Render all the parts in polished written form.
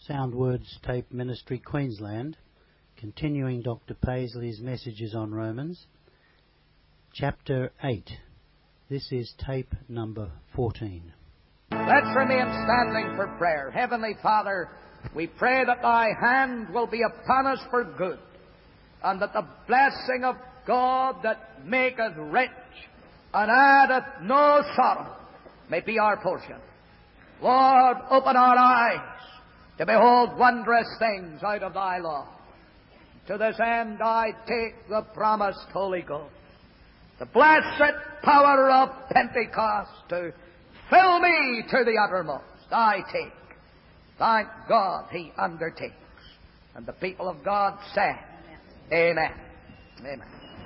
Sound Words Tape Ministry, Queensland, continuing Dr. Paisley's messages on Romans, Chapter 8. This is tape number 14. Let's remain standing for prayer. Heavenly Father, we pray that Thy hand will be upon us for good, and that the blessing of God that maketh rich and addeth no sorrow may be our portion. Lord, open our eyes to behold wondrous things out of Thy law. To this end I take the promised Holy Ghost, the blessed power of Pentecost, to fill me to the uttermost. I take. Thank God He undertakes. And the people of God say, Amen. Amen.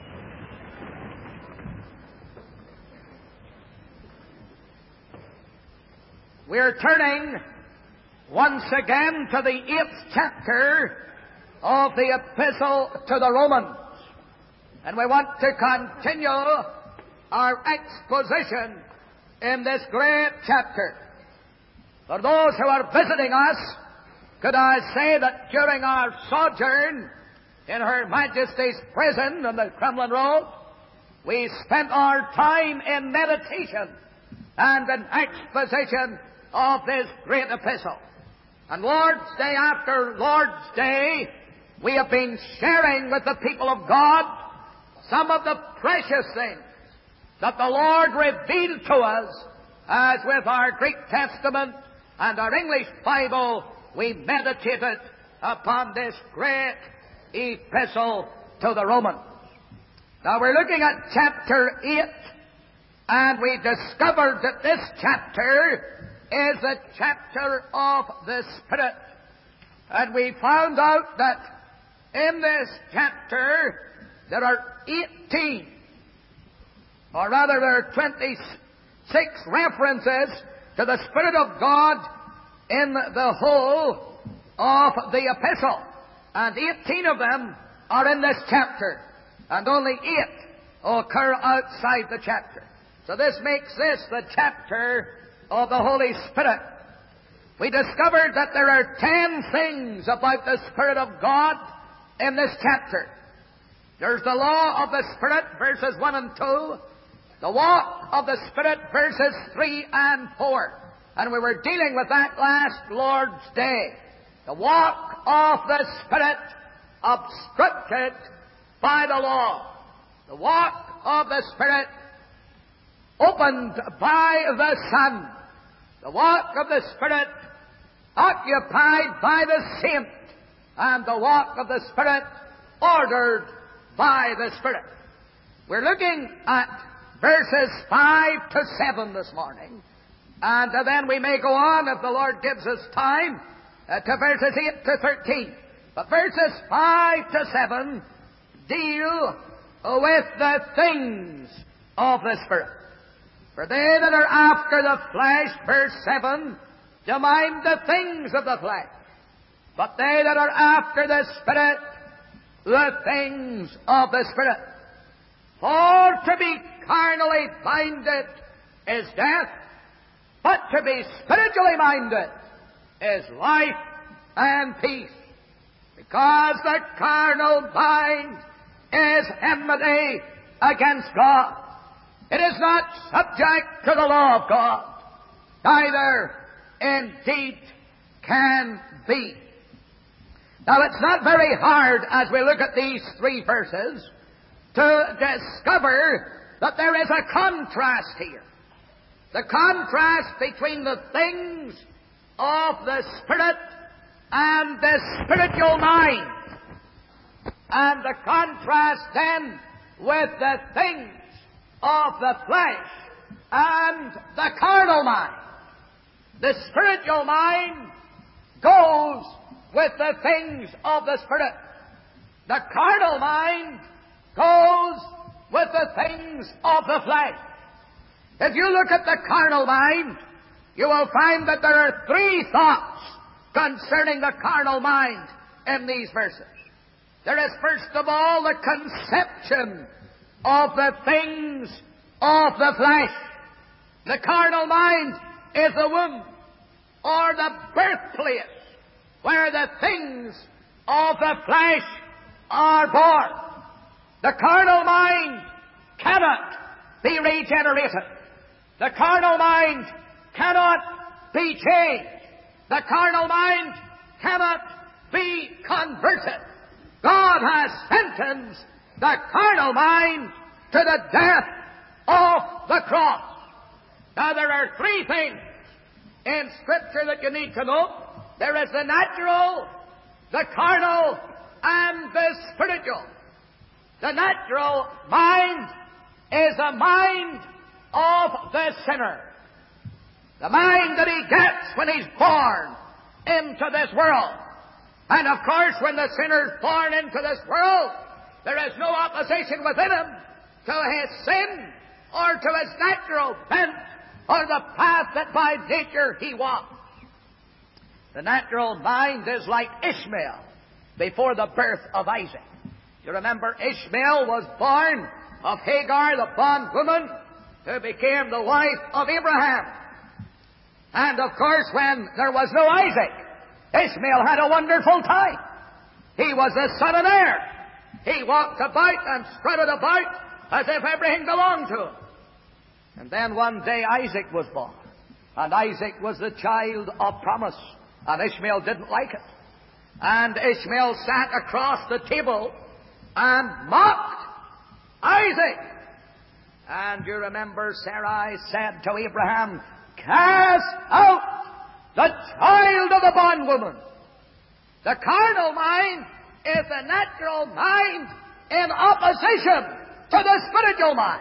We're turning once again to the 8th chapter of the Epistle to the Romans. And we want to continue our exposition in this great chapter. For those who are visiting us, could I say that during our sojourn in Her Majesty's prison on the Crumlin Road, we spent our time in meditation and in exposition of this great epistle. And Lord's Day after Lord's Day, we have been sharing with the people of God some of the precious things that the Lord revealed to us, as with our Greek Testament and our English Bible, we meditated upon this great epistle to the Romans. Now we're looking at chapter 8, and we discovered that this chapter is the chapter of the Spirit. And we found out that in this chapter there are 18, or rather there are 26 references to the Spirit of God in the whole of the epistle. And 18 of them are in this chapter, and only 8 occur outside the chapter. So this makes this the chapter of the Holy Spirit. We discovered that there are 10 things about the Spirit of God in this chapter. There's the law of the Spirit, verses 1 and 2. The walk of the Spirit, verses 3 and 4. And we were dealing with that last Lord's Day. The walk of the Spirit obstructed by the law. The walk of the Spirit opened by the Son. The walk of the Spirit occupied by the saint. And the walk of the Spirit ordered by the Spirit. We're looking at verses 5 to 7 this morning. And then we may go on, if the Lord gives us time, to verses 8 to 13. But verses 5 to 7 deal with the things of the Spirit. For they that are after the flesh, verse 7, do mind the things of the flesh. But they that are after the Spirit, the things of the Spirit. For to be carnally minded is death, but to be spiritually minded is life and peace. Because the carnal mind is enmity against God. It is not subject to the law of God, neither indeed can be. Now it's not very hard, as we look at these 3 verses, to discover that there is a contrast here. The contrast between the things of the Spirit and the spiritual mind. And the contrast then with the things of the flesh and the carnal mind. The spiritual mind goes with the things of the Spirit. The carnal mind goes with the things of the flesh. If you look at the carnal mind, you will find that there are 3 thoughts concerning the carnal mind in these verses. There is, first of all, the conception of the things of the flesh. The carnal mind is the womb, or the birthplace, where the things of the flesh are born. The carnal mind cannot be regenerated. The carnal mind cannot be changed. The carnal mind cannot be converted. God has sentenced the carnal mind to the death of the cross. Now there are three things in Scripture that you need to know. There is the natural, the carnal, and the spiritual. The natural mind is a mind of the sinner. The mind that he gets when he's born into this world. And of course, when the sinner's born into this world, there is no opposition within him to his sin or to his natural bent or the path that by nature he walks. The natural mind is like Ishmael before the birth of Isaac. You remember Ishmael was born of Hagar, the bondwoman, who became the wife of Abraham. And of course, when there was no Isaac, Ishmael had a wonderful time. He was the son and heir. He walked about and strutted about as if everything belonged to him. And then one day Isaac was born. And Isaac was the child of promise. And Ishmael didn't like it. And Ishmael sat across the table and mocked Isaac. And you remember Sarai said to Abraham, "Cast out the child of the bondwoman." The carnal mind is the natural mind in opposition to the spiritual mind.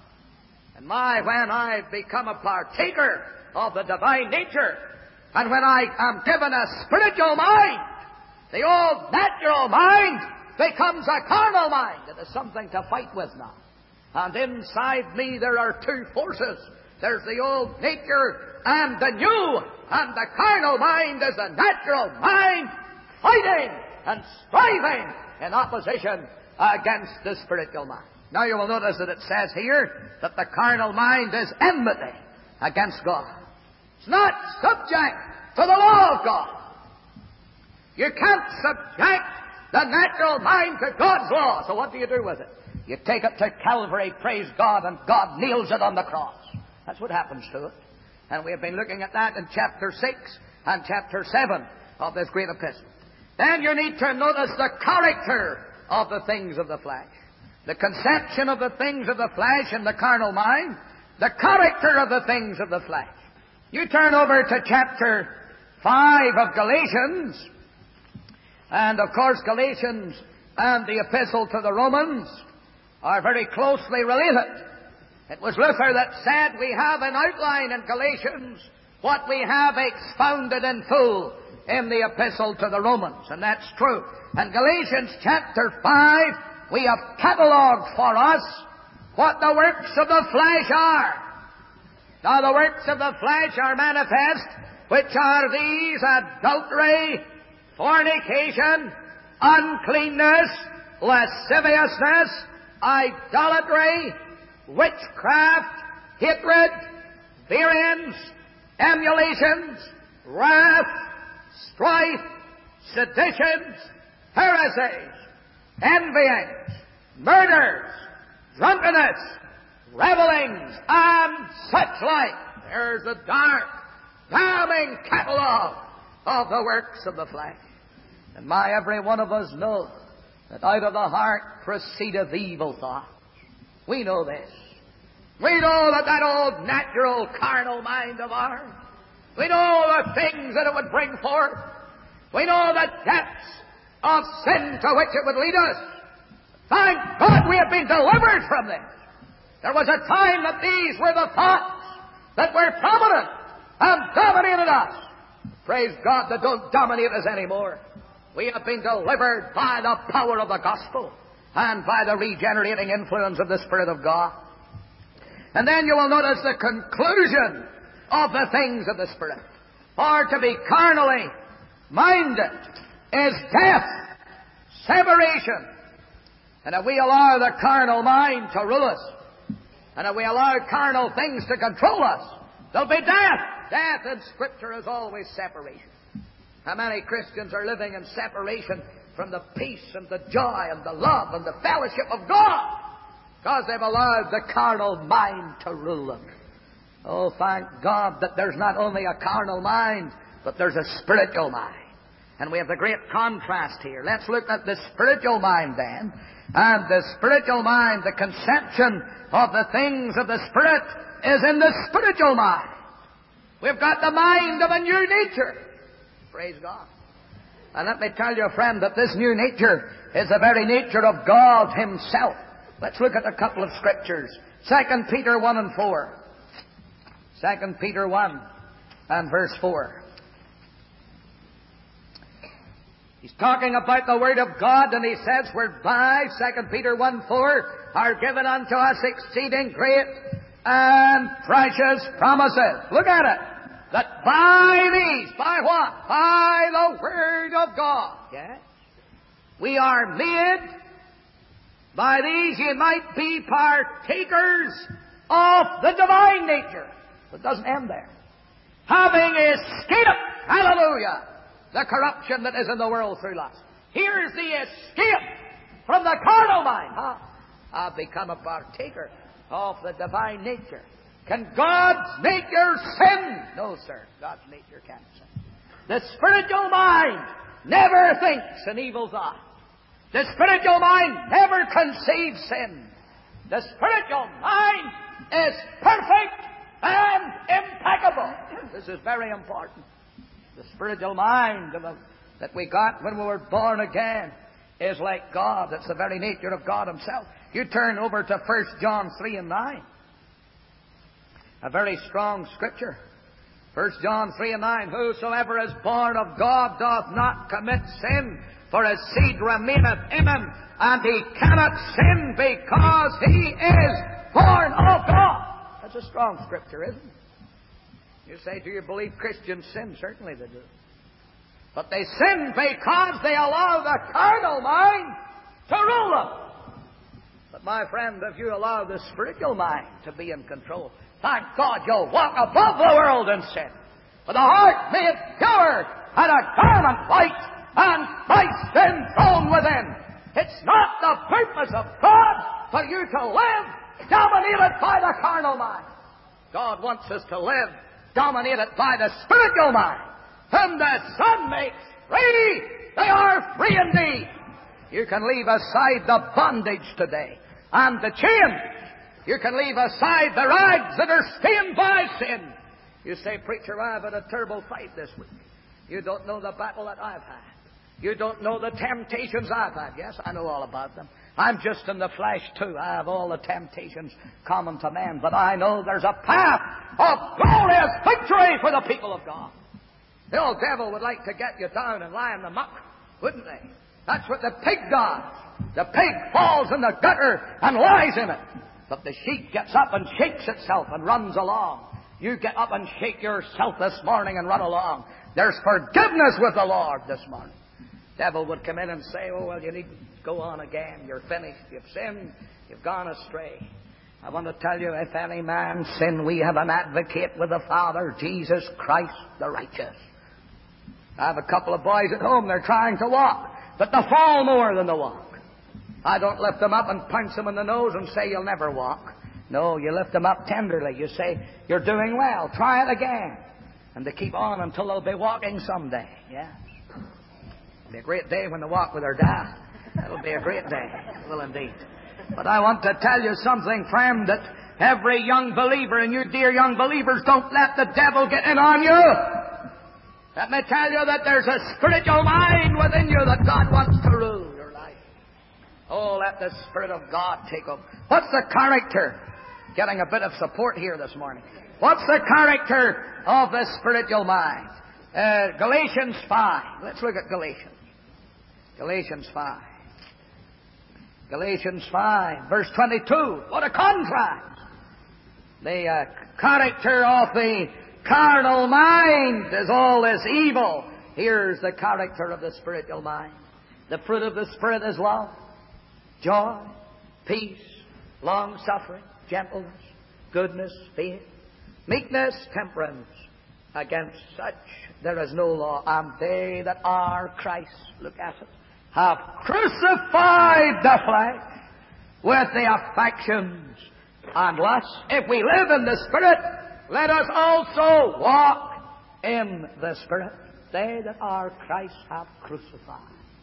And when I've become a partaker of the divine nature, and when I am given a spiritual mind, the old natural mind becomes a carnal mind. It is something to fight with now. And inside me there are two forces. There's the old nature and the new. And the carnal mind is the natural mind fighting and striving in opposition against the spiritual mind. Now you will notice that it says here that the carnal mind is enmity against God. It's not subject to the law of God. You can't subject the natural mind to God's law. So what do you do with it? You take it to Calvary, praise God, and God nails it on the cross. That's what happens to it. And we have been looking at that in chapter 6 and chapter 7 of this great epistle. Then you need to notice the character of the things of the flesh. The conception of the things of the flesh in the carnal mind. The character of the things of the flesh. You turn over to chapter 5 of Galatians. And of course Galatians and the epistle to the Romans are very closely related. It was Luther that said we have an outline in Galatians what we have expounded in full in the epistle to the Romans. And that's true. In Galatians chapter 5, we have catalogued for us what the works of the flesh are. Now the works of the flesh are manifest, which are these: adultery, fornication, uncleanness, lasciviousness, idolatry, witchcraft, hatred, variance, emulations, wrath, strife, seditions, heresies, envyings, murders, drunkenness, revellings, and such like. There's a dark, damning catalogue of the works of the flesh. And every one of us know that out of the heart proceedeth evil thoughts. We know this. We know that old natural carnal mind of ours, we know the things that it would bring forth. We know the depths of sin to which it would lead us. Thank God we have been delivered from this. There was a time that these were the thoughts that were prominent and dominated us. Praise God, that don't dominate us anymore. We have been delivered by the power of the gospel and by the regenerating influence of the Spirit of God. And then you will notice the conclusion of the things of the Spirit. For to be carnally minded is death, separation. And if we allow the carnal mind to rule us, and if we allow carnal things to control us, there'll be death. Death in Scripture is always separation. How many Christians are living in separation from the peace and the joy and the love and the fellowship of God because they've allowed the carnal mind to rule them? Oh, thank God that there's not only a carnal mind, but there's a spiritual mind. And we have the great contrast here. Let's look at the spiritual mind then. And the spiritual mind, the conception of the things of the Spirit is in the spiritual mind. We've got the mind of a new nature. Praise God. And let me tell you, friend, that this new nature is the very nature of God Himself. Let's look at a couple of scriptures. 2 Peter 1 and 4. 2 Peter 1 and verse 4. He's talking about the Word of God, and he says, whereby, 2 Peter 1:4, are given unto us exceeding great and precious promises. Look at it. That by these, by what? By the Word of God. Yes. We are made, by these ye might be partakers of the divine nature. It doesn't end there. Having escaped, hallelujah, the corruption that is in the world through lust. Here's the escape from the carnal mind. I've become a partaker of the divine nature. Can God's nature sin? No, sir. God's nature can't sin. The spiritual mind never thinks an evil thought. The spiritual mind never conceives sin. The spiritual mind is perfect and impeccable. This is very important. The spiritual mind that we got when we were born again is like God. It's the very nature of God Himself. You turn over to 1 John 3 and 9. A very strong scripture. 1 John 3 and 9. Whosoever is born of God doth not commit sin, for his seed remaineth in him, and he cannot sin because he is born of God. That's a strong scripture, isn't it? You say, do you believe Christians sin? Certainly they do. But they sin because they allow the carnal mind to rule them. But my friend, if you allow the spiritual mind to be in control, thank God you'll walk above the world in sin, with a heart made pure and a garment white and Christ enthroned within. It's not the purpose of God for you to live dominated by the carnal mind. God wants us to live dominated by the spiritual mind. Whom the Son makes free, they are free indeed. You can leave aside the bondage today and the chains. You can leave aside the rags that are stained by sin. You say, preacher, I've had a terrible fight this week. You don't know the battle that I've had. You don't know the temptations I've had. Yes, I know all about them. I'm just in the flesh too. I have all the temptations common to men. But I know there's a path of glorious victory for the people of God. The old devil would like to get you down and lie in the muck, wouldn't they? That's what the pig does. The pig falls in the gutter and lies in it. But the sheep gets up and shakes itself and runs along. You get up and shake yourself this morning and run along. There's forgiveness with the Lord this morning. The devil would come in and say, oh, well, you need to go on again. You're finished. You've sinned. You've gone astray. I want to tell you, if any man sin, we have an advocate with the Father, Jesus Christ the righteous. I have a couple of boys at home. They're trying to walk, but they fall more than they walk. I don't lift them up and punch them in the nose and say, you'll never walk. No, you lift them up tenderly. You say, you're doing well. Try it again. And they keep on until they'll be walking someday. Yeah. It'll be a great day when they walk with their dad. It'll be a great day. It will indeed. But I want to tell you something, friend, that every young believer, and you dear young believers, don't let the devil get in on you. Let me tell you that there's a spiritual mind within you that God wants to rule your life. Oh, let the Spirit of God take over. What's the character? Getting a bit of support here this morning. What's the character of the spiritual mind? Galatians 5. Let's look at Galatians. Galatians 5. Galatians 5, verse 22. What a contrast! The character of the carnal mind is all this evil. Here's the character of the spiritual mind. The fruit of the Spirit is love, joy, peace, long-suffering, gentleness, goodness, faith, meekness, temperance. Against such there is no law. And they that are Christ, look at it, have crucified the flesh with the affections and lusts. If we live in the Spirit, let us also walk in the Spirit. They that are Christ have crucified.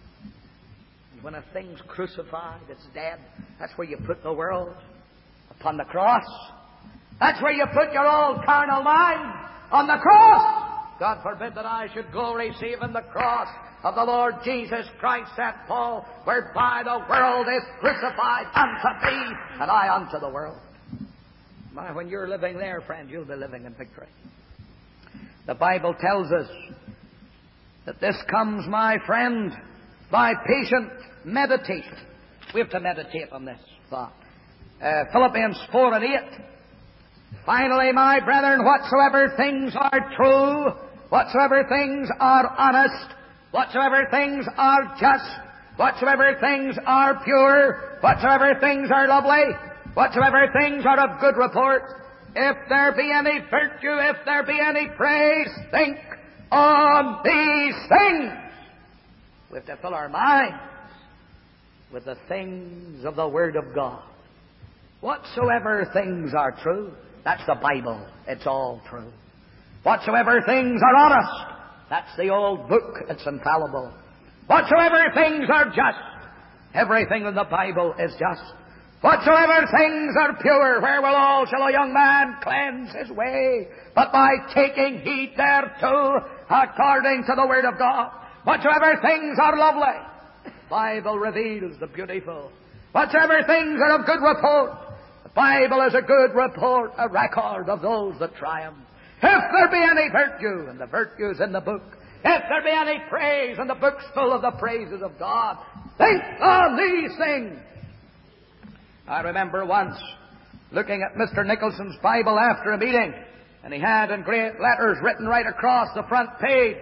And when a thing's crucified, it's dead. That's where you put the world, upon the cross. That's where you put your old carnal mind, on the cross. God forbid that I should go receiving the cross of the Lord Jesus Christ, said Paul, whereby the world is crucified unto me, and I unto the world. My, when you're living there, friend, you'll be living in victory. The Bible tells us that this comes, my friend, by patient meditation. We have to meditate on this thought. Philippians 4 and 8. Finally, my brethren, whatsoever things are true, whatsoever things are honest, whatsoever things are just, whatsoever things are pure, whatsoever things are lovely, whatsoever things are of good report, if there be any virtue, if there be any praise, think on these things. We have to fill our minds with the things of the Word of God. Whatsoever things are true, that's the Bible. It's all true. Whatsoever things are honest, that's the old book. It's infallible. Whatsoever things are just, everything in the Bible is just. Whatsoever things are pure, wherewithal shall a young man cleanse his way, but by taking heed thereto, according to the Word of God. Whatsoever things are lovely, the Bible reveals the beautiful. Whatsoever things are of good report, the Bible is a good report, a record of those that triumph. If there be any virtue, and the virtue's in the book. If there be any praise, and the book's full of the praises of God. Think on these things. I remember once looking at Mr. Nicholson's Bible after a meeting, and he had in great letters written right across the front page,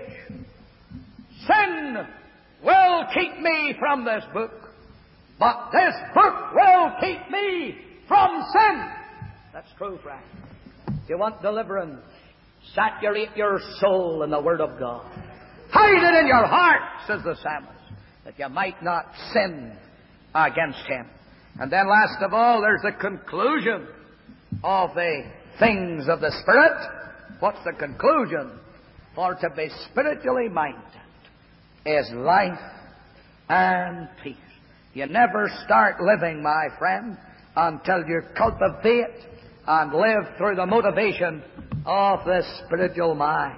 "Sin will keep me from this book, but this book will keep me from sin." That's true, friend. If you want deliverance, saturate your soul in the Word of God. Hide it in your heart, says the psalmist, that you might not sin against Him. And then last of all, there's the conclusion of the things of the Spirit. What's the conclusion? For to be spiritually minded is life and peace. You never start living, my friend, until you cultivate and live through the motivation of the spiritual mind.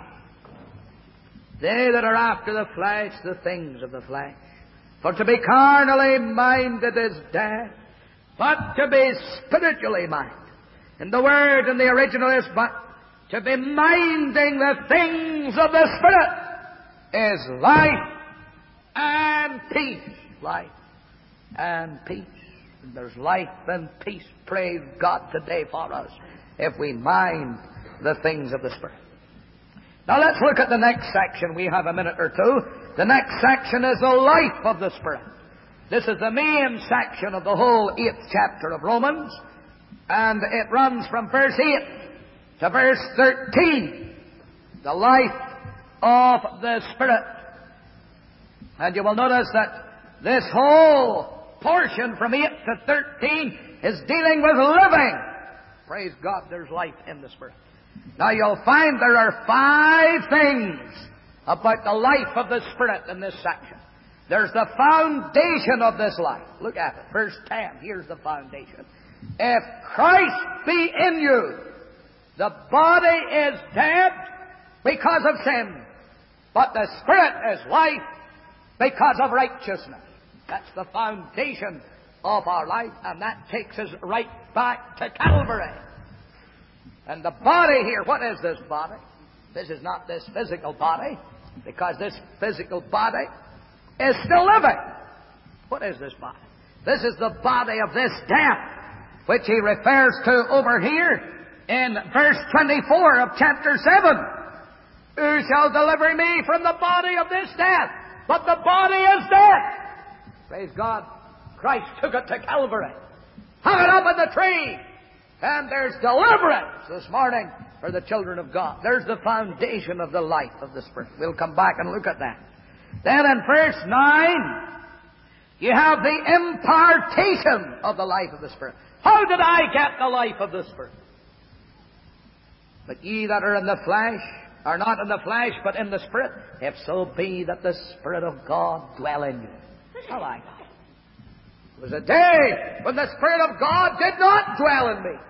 They that are after the flesh, the things of the flesh. For to be carnally minded is death, but to be spiritually minded. And the word in the original is but to be minding the things of the Spirit is life and peace. Life and peace. And there's life and peace, praise God, today for us, if we mind the things of the Spirit. Now let's look at the next section. We have a minute or two. The next section is the life of the Spirit. This is the main section of the whole 8th chapter of Romans, and it runs from verse 8 to verse 13. The life of the Spirit. And you will notice that this whole portion from 8 to 13 is dealing with living. Praise God, there's life in the Spirit. Now you'll find there are 5 things about the life of the Spirit in this section. There's the foundation of this life. Look at it. Verse 10. Here's the foundation. If Christ be in you, the body is dead because of sin, but the Spirit is life because of righteousness. That's the foundation of our life, and that takes us right back to Calvary. And the body here, what is this body? This is not this physical body, because this physical body is still living. What is this body? This is the body of this death, which he refers to over here in verse 24 of chapter 7. Who shall deliver me from the body of this death? But the body is dead. Praise God. Christ took it to Calvary, hung it up on the tree, And there's deliverance this morning for the children of God. There's the foundation of the life of the Spirit. We'll come back and look at that. Then in verse 9, you have the impartation of the life of the Spirit. How did I get the life of the Spirit? But ye that are in the flesh are not in the flesh, but in the Spirit, if so be that the Spirit of God dwell in you. That's how I got it. It was a day when the Spirit of God did not dwell in me.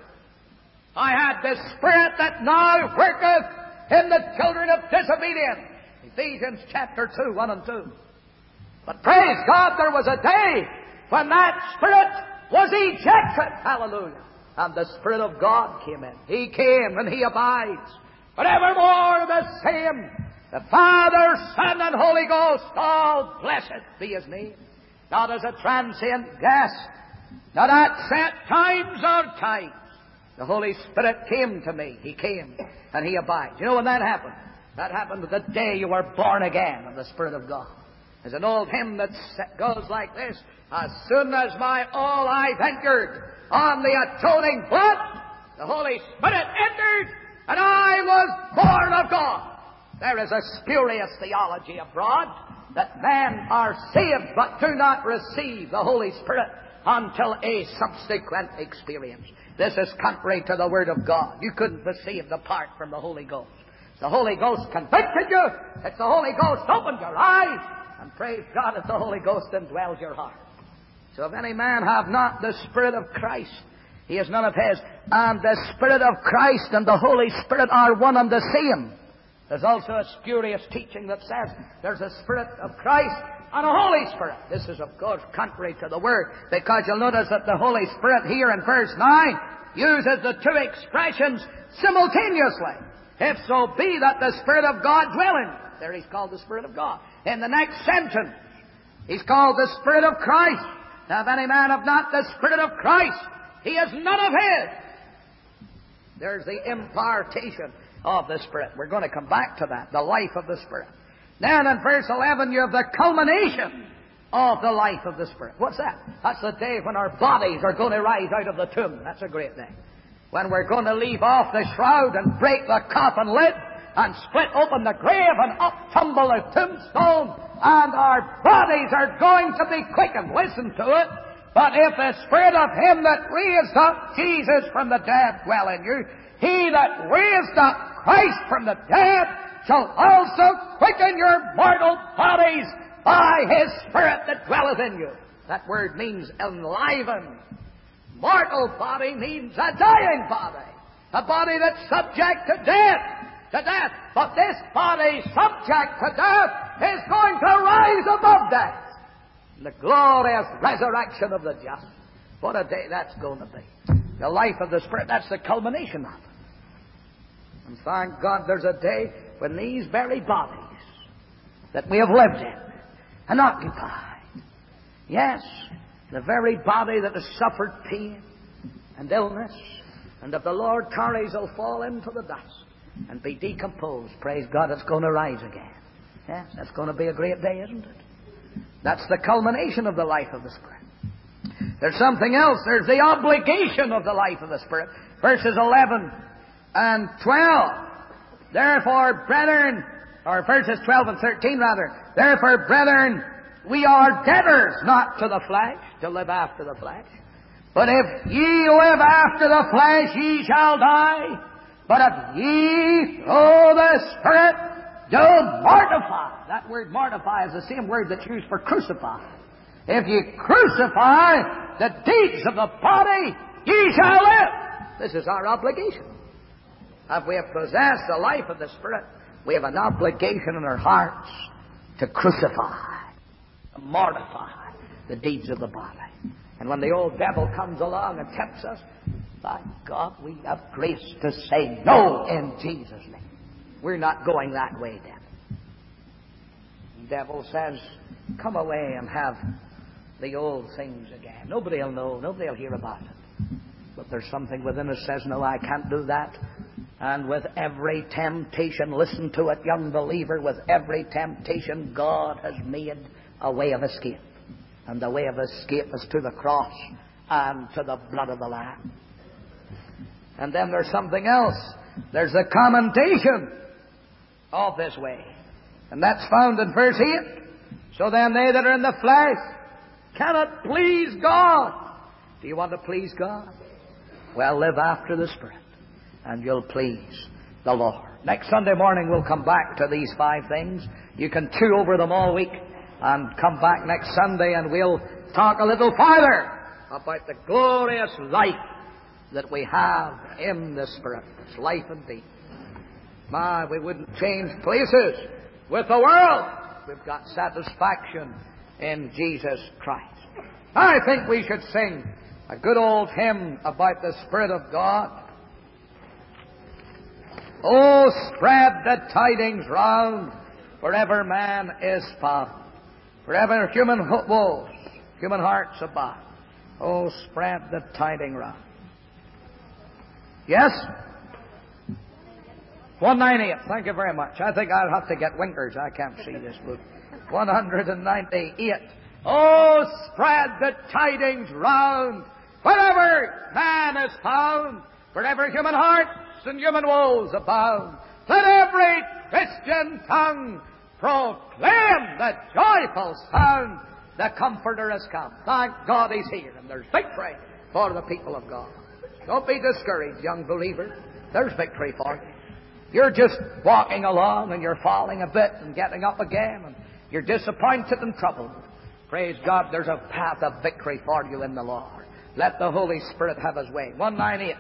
I had the Spirit that now worketh in the children of disobedience. Ephesians chapter 2, 1 and 2. But praise God, there was a day when that Spirit was ejected. Hallelujah. And the Spirit of God came in. He came and He abides. But evermore the same. The Father, Son, and Holy Ghost, all blessed be His name. Not as a transient guest, not at set times or times. The Holy Spirit came to me. He came and He abides. You know when that happened? That happened the day you were born again of the Spirit of God. There's an old hymn that goes like this. As soon as my all I ventured on the atoning blood, the Holy Spirit entered, and I was born of God. There is a spurious theology abroad that men are saved but do not receive the Holy Spirit until a subsequent experience. This is contrary to the Word of God. You couldn't be saved apart from the Holy Ghost. The Holy Ghost convicted you. It's the Holy Ghost opened your eyes. And praise God, it's the Holy Ghost indwells your heart. So if any man have not the Spirit of Christ, he is none of His. And the Spirit of Christ and the Holy Spirit are one and the same. There's also a spurious teaching that says there's a Spirit of Christ and a Holy Spirit. This is, of course, contrary to the Word, because you'll notice that the Holy Spirit here in verse 9 uses the two expressions simultaneously. If so be that the Spirit of God dwell in you. There He's called the Spirit of God. In the next sentence, He's called the Spirit of Christ. Now, if any man have not the Spirit of Christ, he is none of His. There's the impartation of the Spirit. We're going to come back to that, the life of the Spirit. Then in verse 11, you have the culmination of the life of the Spirit. What's that? That's the day when our bodies are going to rise out of the tomb. That's a great day. When we're going to leave off the shroud and break the coffin lid and split open the grave and up tumble the tombstone, and our bodies are going to be quickened. Listen to it. But if the Spirit of Him that raised up Jesus from the dead dwell in you, He that raised up Christ from the dead shall also quicken your mortal bodies by His Spirit that dwelleth in you. That word means enliven. Mortal body means a dying body. A body that's subject to death. But this body subject to death is going to rise above death. The glorious resurrection of the just. What a day that's going to be. The life of the Spirit, that's the culmination of it. And thank God there's a day when these very bodies that we have lived in and occupied, yes, the very body that has suffered pain and illness, and if the Lord tarries, will fall into the dust and be decomposed. Praise God, it's going to rise again. Yes, that's going to be a great day, isn't it? That's the culmination of the life of the Spirit. There's something else. There's the obligation of the life of the Spirit. Verses 11 and 12. Therefore, brethren, or verses 12 and 13 rather. Therefore, brethren, we are debtors not to the flesh, to live after the flesh. But if ye live after the flesh, ye shall die. But if ye, through the Spirit, do mortify. That word mortify is the same word that's used for crucify. If ye crucify the deeds of the body, ye shall live. This is our obligation. If we have possessed the life of the Spirit, we have an obligation in our hearts to crucify, to mortify the deeds of the body. And when the old devil comes along and tempts us, by God, we have grace to say no in Jesus' name. We're not going that way, devil. The devil says, come away and have the old things again. Nobody will know. Nobody will hear about it. But there's something within us says, no, I can't do that. And with every temptation, listen to it, young believer, with every temptation, God has made a way of escape. And the way of escape is to the cross and to the blood of the Lamb. And then there's something else. There's the commendation of this way. And that's found in verse 8. So then they that are in the flesh cannot please God. Do you want to please God? Well, live after the Spirit, and you'll please the Lord. Next Sunday morning we'll come back to these 5 things. You can chew over them all week and come back next Sunday and we'll talk a little farther about the glorious life that we have in the Spirit. It's life indeed. My, we wouldn't change places with the world. We've got satisfaction in Jesus Christ. I think we should sing a good old hymn about the Spirit of God. Oh, spread the tidings round wherever man is found, wherever human woes, human hearts abound. Oh, spread the tidings round. Yes? 198. Thank you very much. I think I'll have to get winkers. I can't see this book. 198. Oh, spread the tidings round wherever man is found, wherever human hearts and human woes abound. Let every Christian tongue proclaim the joyful sound. The Comforter has come. Thank God He's here, and there's victory for the people of God. Don't be discouraged, young believer. There's victory for you. You're just walking along and you're falling a bit and getting up again, and you're disappointed and troubled. Praise God, there's a path of victory for you in the Lord. Let the Holy Spirit have His way. 198.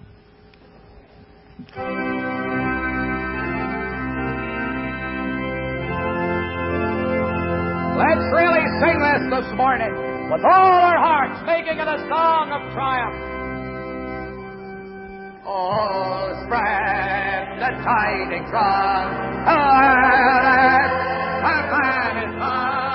Let's really sing this morning with all our hearts, making it a song of triumph. Oh, spread the tidings round, our man is found.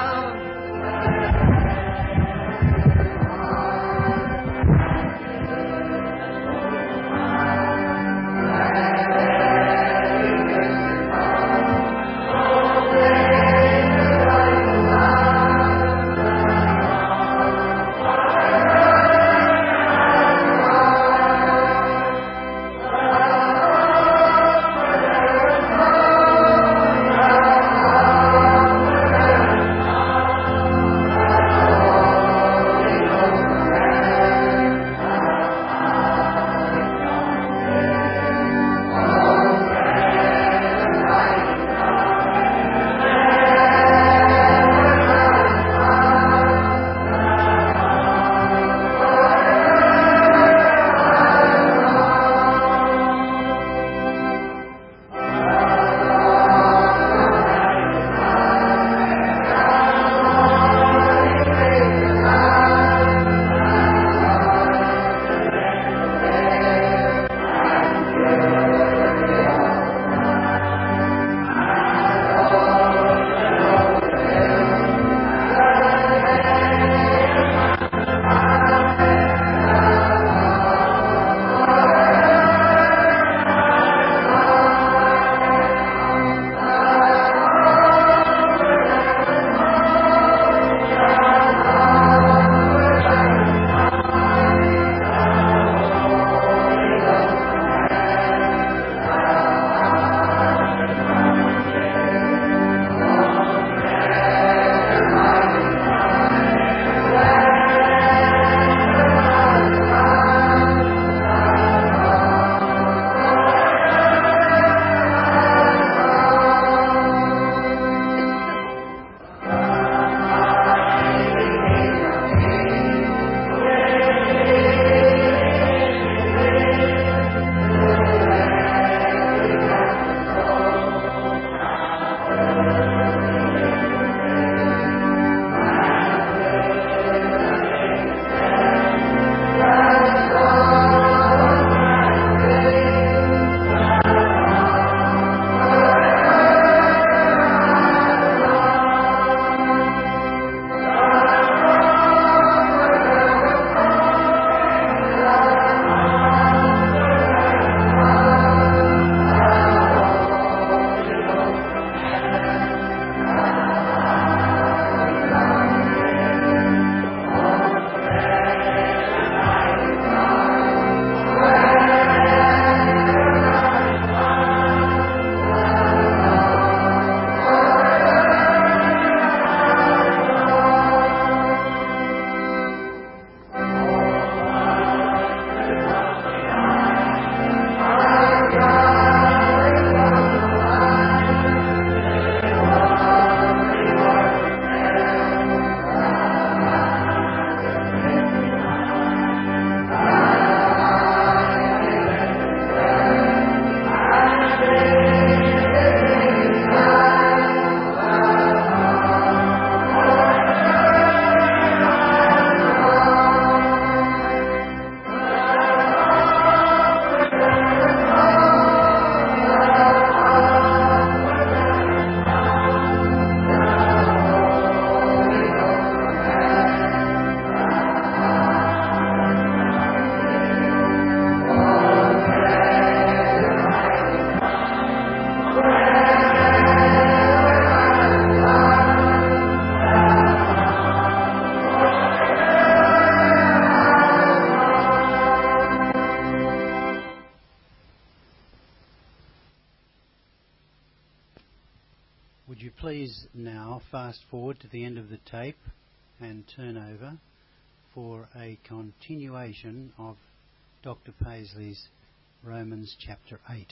fast forward to the end of the tape and turn over for a continuation of Dr. Paisley's Romans chapter 8.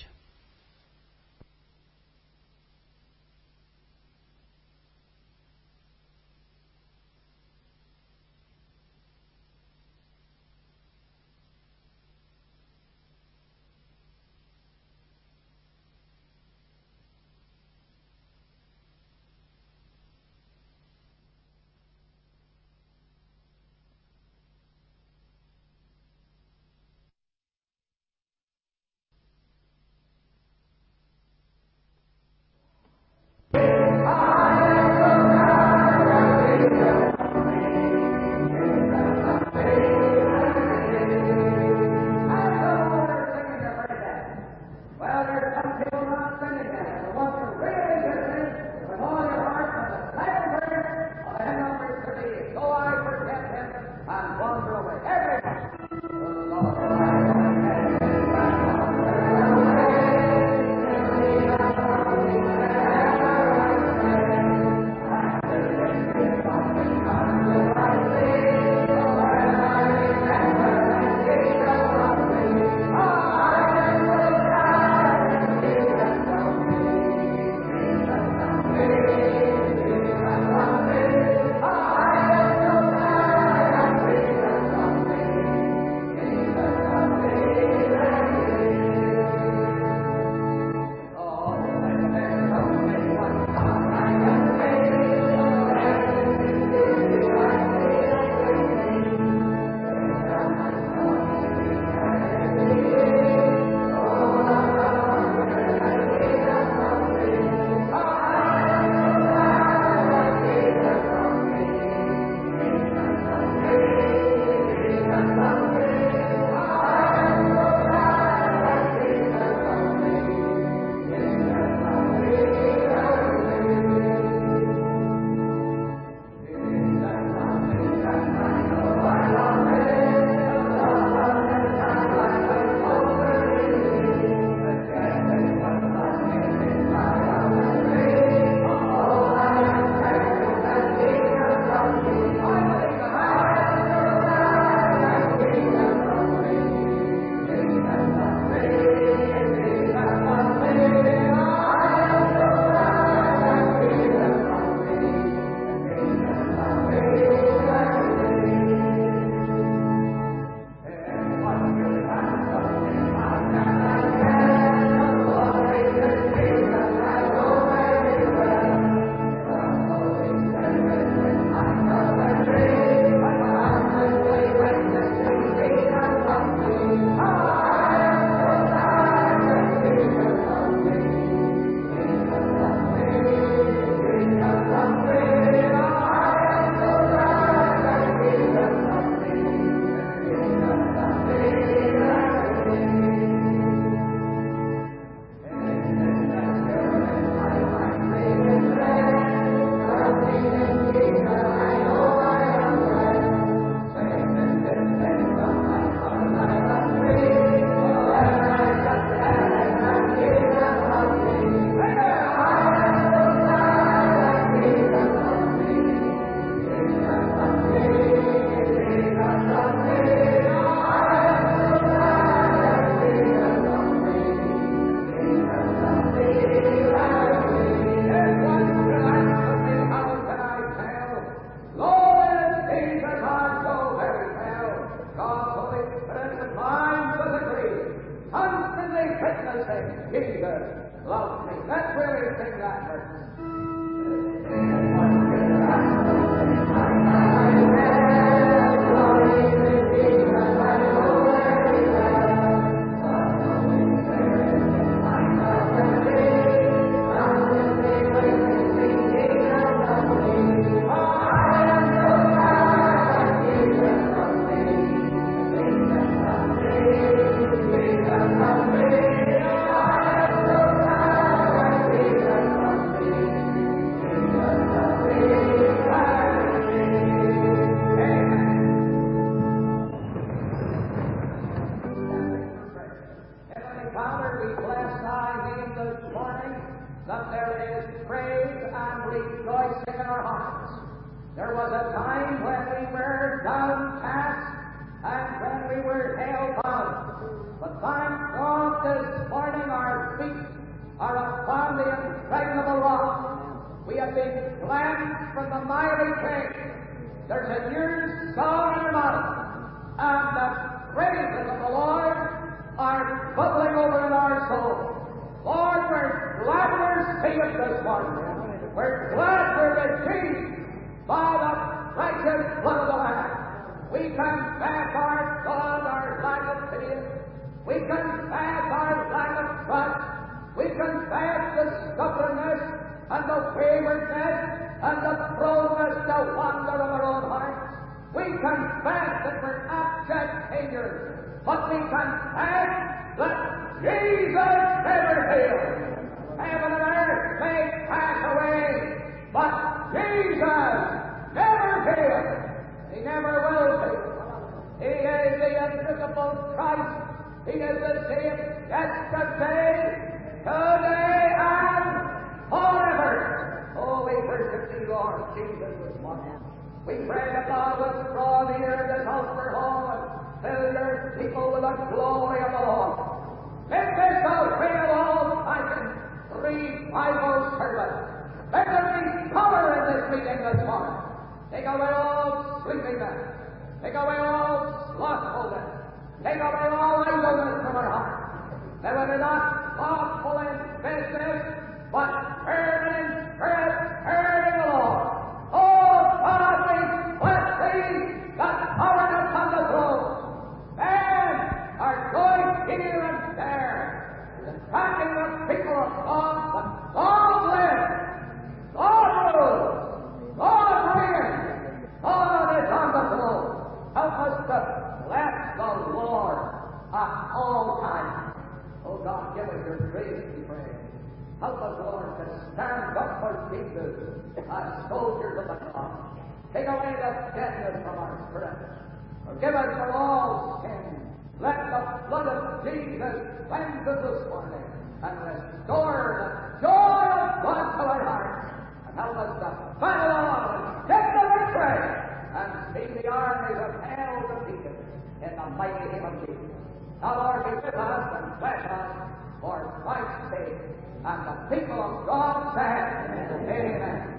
But thank God this morning our feet are upon the impregnable rock. We have been cleansed from the miry clay. There's a new song in our mouth, and the praises of the Lord are bubbling over in our soul. Lord, we're glad we're saved this morning. We're glad we're redeemed by the precious blood of the Lamb. We confess our God, our lack of pity. We confess our lack of trust. We confess the stubbornness and the waywardness and the proneness to wander of our own hearts. We confess that we're abject failures, but we confess that Jesus never fails. Heaven and earth may pass away, but Jesus never fails. He never will fail. He is the invisible Christ. He is the same yesterday, today, and forever. Oh, we worship thee, Lord Jesus, this morning. We pray that thou wilt draw near this altar hall and fill your people with the glory of the Lord. Let this outweigh of all passion, revival service. Let there be power in this meeting this morning. Take away all sleepiness. Take away all slothfulness. Take away all idleness from our hearts. That we be not thoughtful in business, but fervent in spirit, serving the Lord. Oh, God, we bless thee that power upon the throne. Men are going here and there, attracting the people of God, but God lives, God rules, God reigns, God is on the throne. Help us to bless the Lord at all times. Oh God, give us your grace, we pray. Help us, Lord, to stand up for Jesus as soldiers of the cross. Take away the deadness from our spirits. Forgive us for all sin. Let the blood of Jesus cleanse us this morning and restore the joy of God to our hearts. And help us to battle on and get the victory and see the armies of hell defeated in the mighty name of Jesus. Now, Lord, be with us and bless us for Christ's sake. And the people of God said, Amen.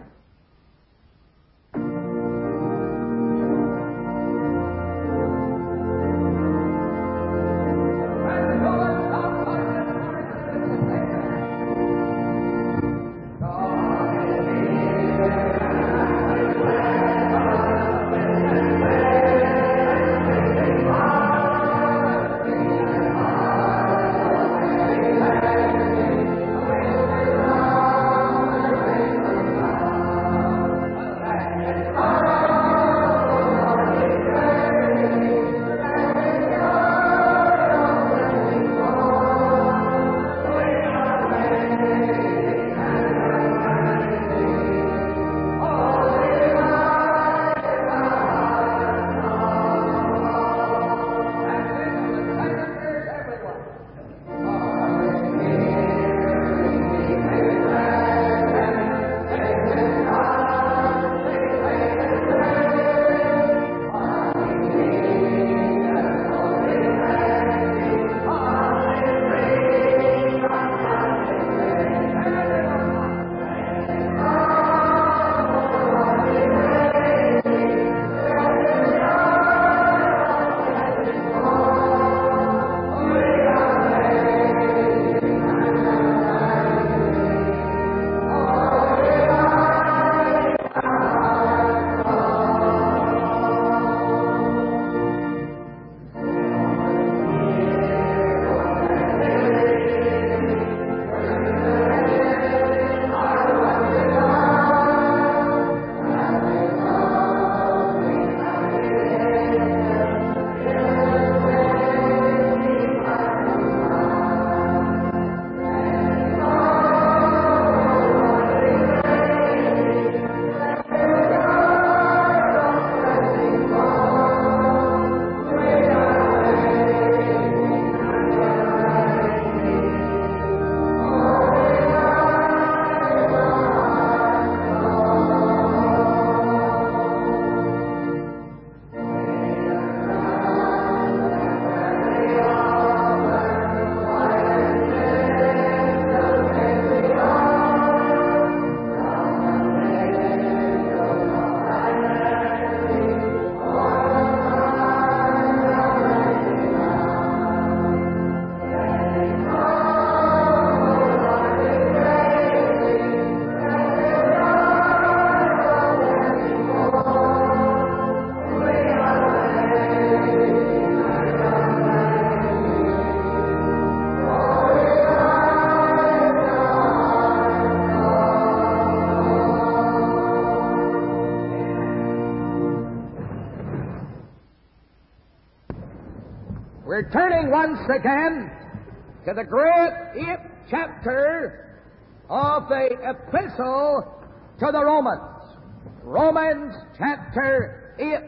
We're turning once again to the great 8th chapter of the Epistle to the Romans. Romans chapter 8.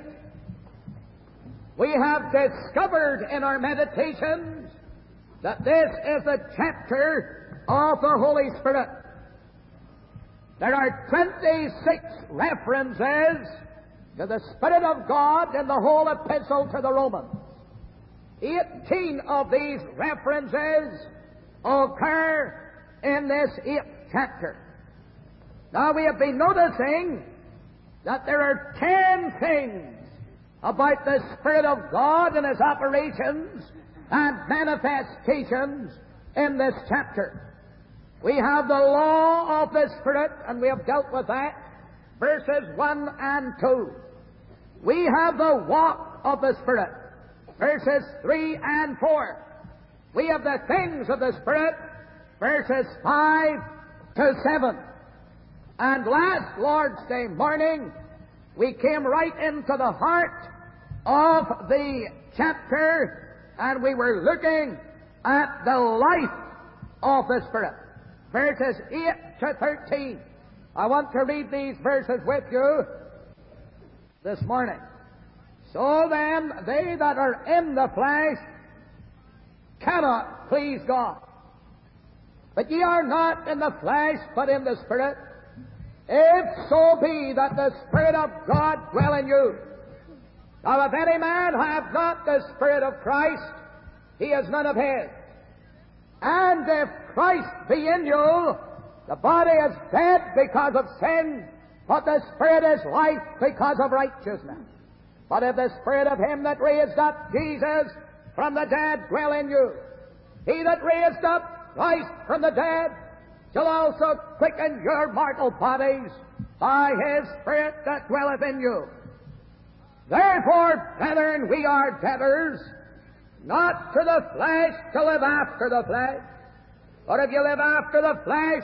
We have discovered in our meditations that this is a chapter of the Holy Spirit. There are 26 references to the Spirit of God in the whole Epistle to the Romans. 18 of these references occur in this 8th chapter. Now we have been noticing that there are 10 things about the Spirit of God and His operations and manifestations in this chapter. We have the law of the Spirit, and we have dealt with that, verses 1 and 2. We have the walk of the Spirit, verses 3 and 4. We have the things of the Spirit, verses 5 to 7. And last Lord's Day morning, we came right into the heart of the chapter, and we were looking at the life of the Spirit, verses 8 to 13. I want to read these verses with you this morning. So then, they that are in the flesh cannot please God. But ye are not in the flesh, but in the Spirit, if so be that the Spirit of God dwell in you. Now if any man have not the Spirit of Christ, he is none of his. And if Christ be in you, the body is dead because of sin, but the Spirit is life because of righteousness. But if the Spirit of Him that raised up Jesus from the dead dwell in you, He that raised up Christ from the dead shall also quicken your mortal bodies by His Spirit that dwelleth in you. Therefore, brethren, we are debtors, not to the flesh to live after the flesh. For if you live after the flesh,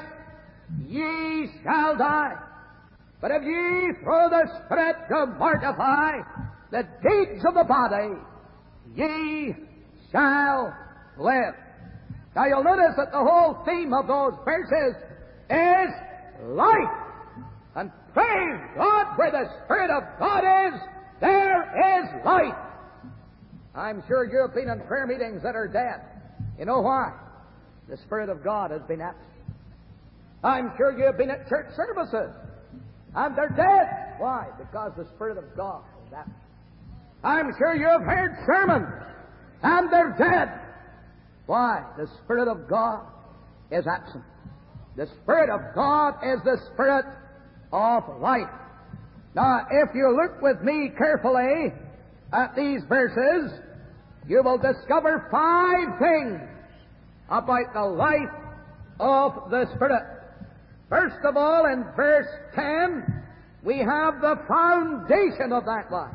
ye shall die. But if ye through the Spirit do mortify the deeds of the body, ye shall live. Now you'll notice that the whole theme of those verses is life. And praise God, where the Spirit of God is, there is life. I'm sure you've been in prayer meetings that are dead. You know why? The Spirit of God has been absent. I'm sure you've been at church services and they're dead. Why? Because the Spirit of God is absent. I'm sure you've heard sermons and they're dead. Why? The Spirit of God is absent. The Spirit of God is the Spirit of life. Now, if you look with me carefully at these verses, you will discover 5 things about the life of the Spirit. First of all, in verse 10, we have the foundation of that life.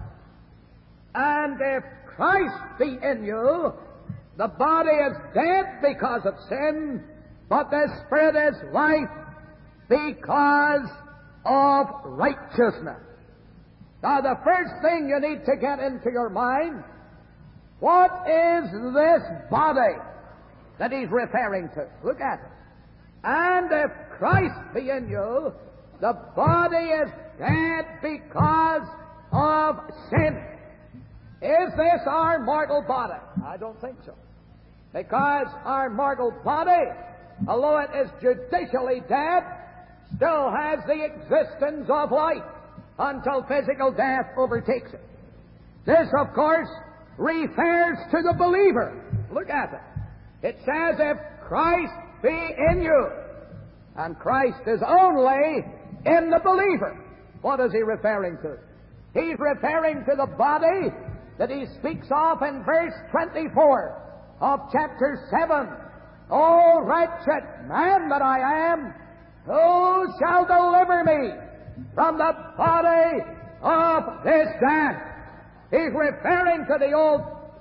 And if Christ be in you, the body is dead because of sin, but the Spirit is life because of righteousness. Now, the first thing you need to get into your mind, what is this body that he's referring to? Look at it. And if Christ be in you, the body is dead because of sin. Is this our mortal body? I don't think so. Because our mortal body, although it is judicially dead, still has the existence of life until physical death overtakes it. This, of course, refers to the believer. Look at it. It says, if Christ be in you, and Christ is only in the believer. What is he referring to? He's referring to the body that he speaks of in verse 24 of chapter 7. O wretched man that I am, who shall deliver me from the body of this death? He's referring to the old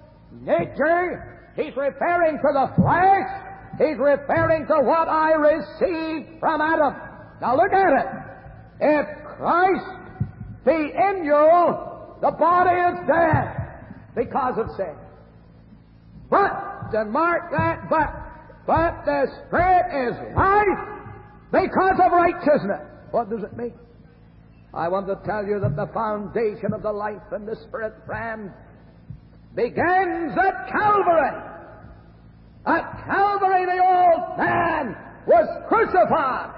nature. He's referring to the flesh. He's referring to what I received from Adam. Now look at it. If Christ be in you, the body is dead because of sin. But, and mark that, but the Spirit is life because of righteousness. What does it mean? I want to tell you that the foundation of the life in the Spirit, friend, begins at Calvary. At Calvary, the old man was crucified.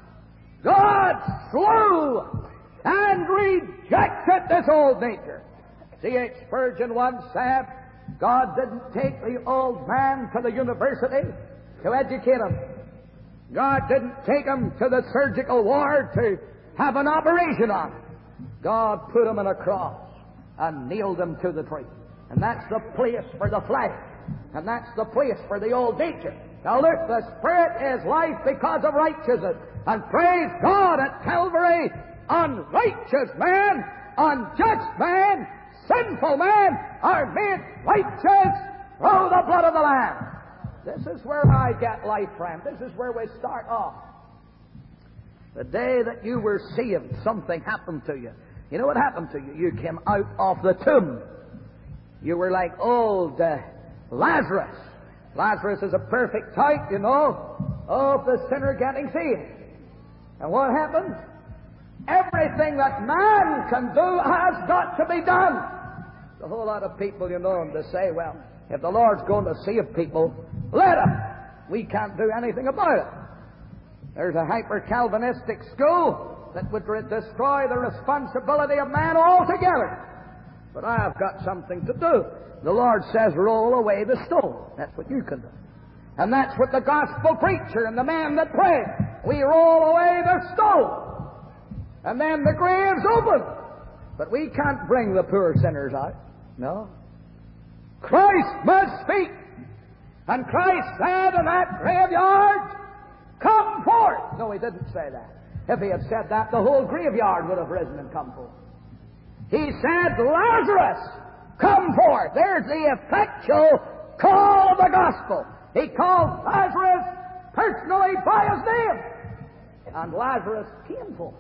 God slew and rejected this old nature. C.H. Spurgeon once said, God didn't take the old man to the university to educate him. God didn't take him to the surgical ward to have an operation on him. God put him on a cross and nailed him to the tree. And that's the place for the flesh. And that's the place for the old nature. Now look, the Spirit is life because of righteousness. And praise God, at Calvary, unrighteous man, unjust man, sinful man are made righteous through the blood of the Lamb. This is where I get life, friend. This is where we start off. The day that you were saved, something happened to you. You know what happened to you? You came out of the tomb. You were like old Lazarus. Lazarus is a perfect type, you know, of the sinner getting saved. And what happened? Everything that man can do has got to be done. There's a whole lot of people, you know, to say, well, if the Lord's going to save people, let Him. We can't do anything about it. There's a hyper-Calvinistic school that would destroy the responsibility of man altogether. But I have got something to do. The Lord says, roll away the stone. That's what you can do. And that's what the gospel preacher and the man that prayed. We roll away the stone. And then the grave's open. But we can't bring the poor sinners out. No. Christ must speak. And Christ said in that graveyard, come forth. No, He didn't say that. If He had said that, the whole graveyard would have risen and come forth. He said, Lazarus, come forth. There's the effectual call of the gospel. He called Lazarus personally by his name. And Lazarus came forth.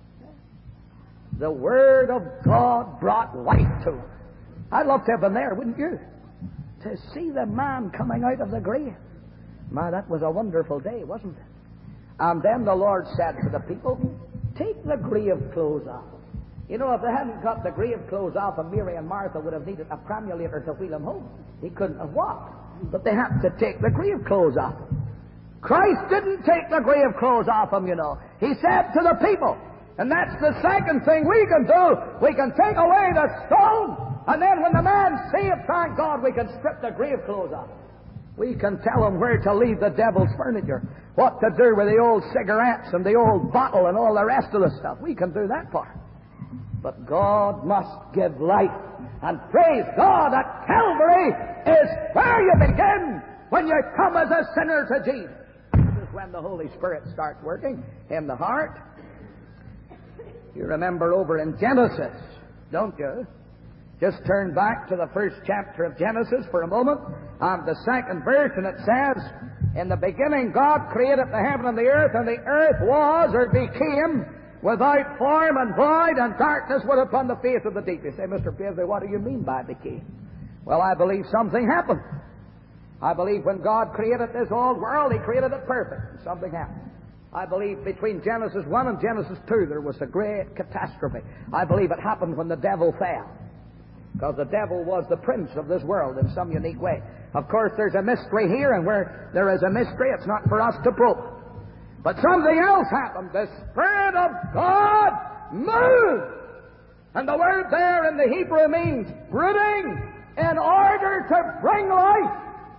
The Word of God brought life to him. I'd love to have been there, wouldn't you? To see the man coming out of the grave. My, that was a wonderful day, wasn't it? And then the Lord said to the people, take the grave clothes off. You know, if they hadn't got the grave clothes off, and Mary and Martha would have needed a perambulator to wheel him home. He couldn't have walked. But they had to take the grave clothes off. Christ didn't take the grave clothes off him, you know. He said to the people, and that's the second thing we can do. We can take away the stone, and then when the man's saved, thank God, we can strip the grave clothes off. We can tell him where to leave the devil's furniture, what to do with the old cigarettes and the old bottle and all the rest of the stuff. We can do that part. But God must give life. And praise God, at Calvary is where you begin when you come as a sinner to Jesus. This is when the Holy Spirit starts working in the heart. You remember over in Genesis, don't you? Just turn back to the first chapter of Genesis for a moment, and the second verse, and it says, in the beginning God created the heaven and the earth was or became without form and void, and darkness was upon the face of the deep. You say, Mr. Paisley, what do you mean by became? Well, I believe something happened. I believe when God created this old world, He created it perfect, and something happened. I believe between Genesis 1 and Genesis 2 there was a great catastrophe. I believe it happened when the devil fell. Because the devil was the prince of this world in some unique way. Of course, there's a mystery here, and where there is a mystery, it's not for us to probe. But something else happened. The Spirit of God moved. And the word there in the Hebrew means brooding in order to bring life.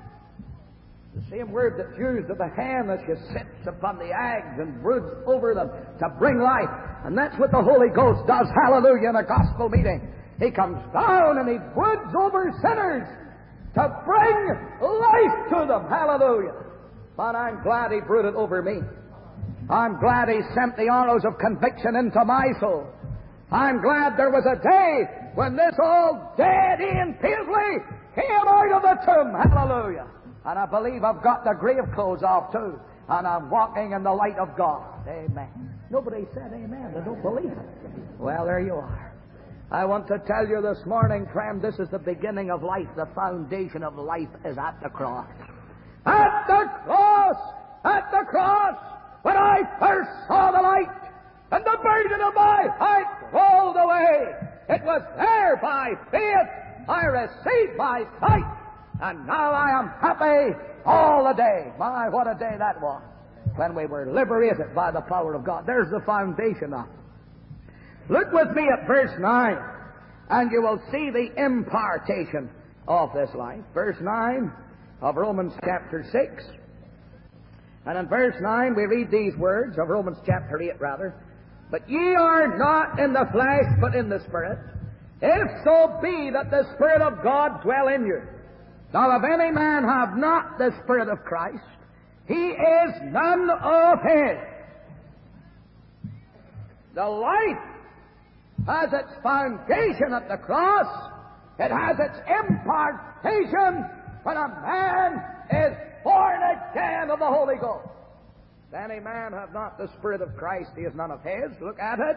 The same word that's used of the hen as she sits upon the eggs and broods over them to bring life. And that's what the Holy Ghost does, hallelujah, in a gospel meeting. He comes down and He broods over sinners to bring life to them. Hallelujah. But I'm glad He brooded over me. I'm glad He sent the arrows of conviction into my soul. I'm glad there was a day when this old dead Ian Paisley came out of the tomb. Hallelujah. And I believe I've got the grave clothes off too. And I'm walking in the light of God. Amen. Nobody said amen. They don't believe it. Well, there you are. I want to tell you this morning, friend, this is the beginning of life. The foundation of life is at the cross. At the cross! At the cross! When I first saw the light and the burden of my heart rolled away, it was there by faith I received my sight, and now I am happy all the day. My, what a day that was, when we were liberated by the power of God. There's the foundation of it. Look with me at verse 9, and you will see the impartation of this life. Verse 9 of Romans chapter 6. And in verse 9 we read these words, of Romans chapter 8 rather. But ye are not in the flesh, but in the Spirit, if so be that the Spirit of God dwell in you. Now if any man have not the Spirit of Christ, he is none of his. The life has its foundation at the cross. It has its impartation when a man is born again of the Holy Ghost. If any man have not the Spirit of Christ, he is none of his. Look at it.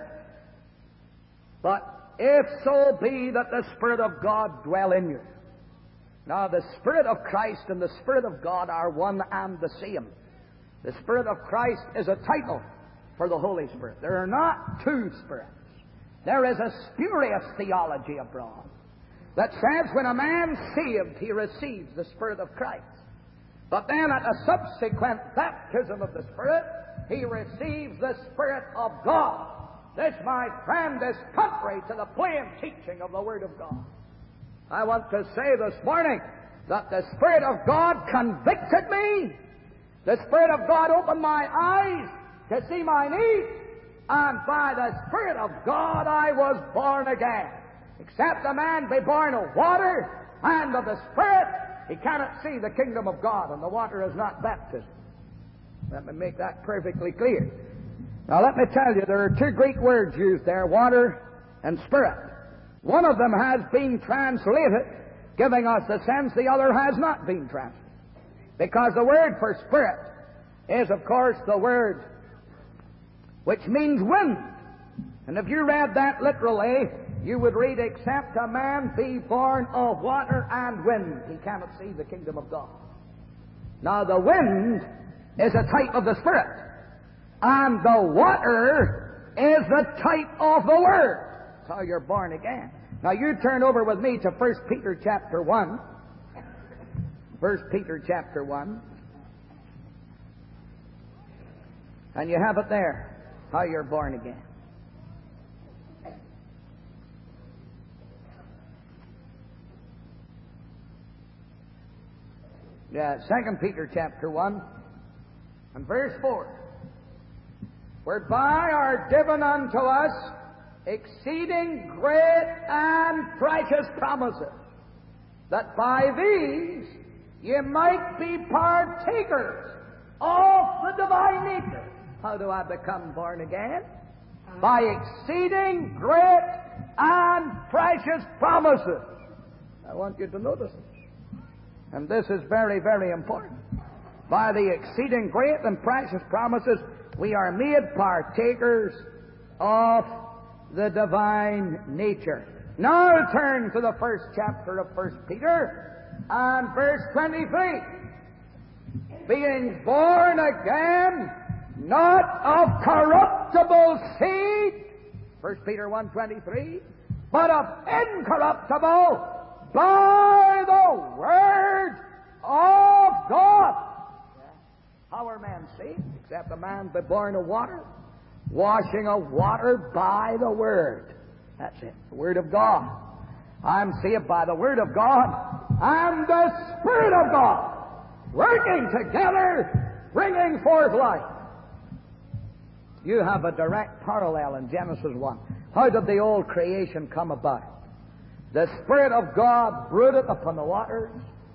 But if so be that the Spirit of God dwell in you. Now the Spirit of Christ and the Spirit of God are one and the same. The Spirit of Christ is a title for the Holy Spirit. There are not two spirits. There is a spurious theology abroad that says when a man's saved, he receives the Spirit of Christ. But then at a subsequent baptism of the Spirit, he receives the Spirit of God. This, my friend, is contrary to the plain teaching of the Word of God. I want to say this morning that the Spirit of God convicted me. The Spirit of God opened my eyes to see my needs, and by the Spirit of God I was born again. Except a man be born of water and of the Spirit, he cannot see the kingdom of God, and the water is not baptism. Let me make that perfectly clear. Now let me tell you, there are two Greek words used there, water and spirit. One of them has been translated, giving us the sense, the other has not been translated. Because the word for spirit is, of course, the word which means wind. And if you read that literally, you would read, except a man be born of water and wind, he cannot see the kingdom of God. Now the wind is a type of the Spirit, and the water is the type of the Word. That's how you're born again. Now you turn over with me to 1 Peter chapter 1. 1 Peter chapter 1. And you have it there, how you're born again. Yeah, 2 Peter chapter 1 and verse 4. Whereby are given unto us exceeding great and precious promises, that by these ye might be partakers of the divine nature. How do I become born again? By exceeding great and precious promises. I want you to notice this. And this is very, very important. By the exceeding great and precious promises, we are made partakers of the divine nature. Now turn to the first chapter of 1 Peter and verse 23. Being born again, not of corruptible seed, 1 Peter 1:23, but of incorruptible, by the Word of God. How are men saved? Except a man be born of water, washing of water by the Word. That's it, the Word of God. I'm saved by the Word of God and the Spirit of God, working together, bringing forth life. You have a direct parallel in Genesis 1. How did the old creation come about? The Spirit of God brooded upon the waters,